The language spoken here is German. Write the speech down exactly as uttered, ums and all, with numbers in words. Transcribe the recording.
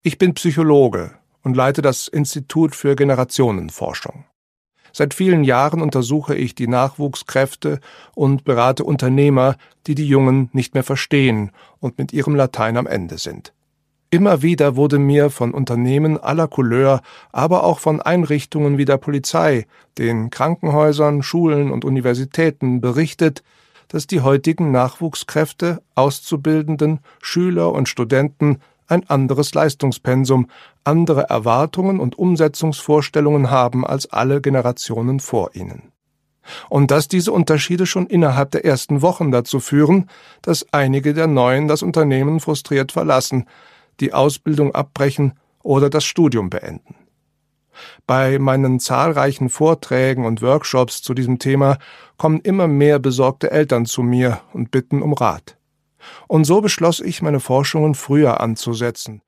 Ich bin Psychologe und leite das Institut für Generationenforschung. Seit vielen Jahren untersuche ich die Nachwuchskräfte und berate Unternehmer, die die Jungen nicht mehr verstehen und mit ihrem Latein am Ende sind. Immer wieder wurde mir von Unternehmen aller Couleur, aber auch von Einrichtungen wie der Polizei, den Krankenhäusern, Schulen und Universitäten berichtet, dass die heutigen Nachwuchskräfte, Auszubildenden, Schüler und Studenten ein anderes Leistungspensum, andere Erwartungen und Umsetzungsvorstellungen haben als alle Generationen vor ihnen. Und dass diese Unterschiede schon innerhalb der ersten Wochen dazu führen, dass einige der Neuen das Unternehmen frustriert verlassen, die Ausbildung abbrechen oder das Studium beenden. Bei meinen zahlreichen Vorträgen und Workshops zu diesem Thema kommen immer mehr besorgte Eltern zu mir und bitten um Rat. Und so beschloss ich, meine Forschungen früher anzusetzen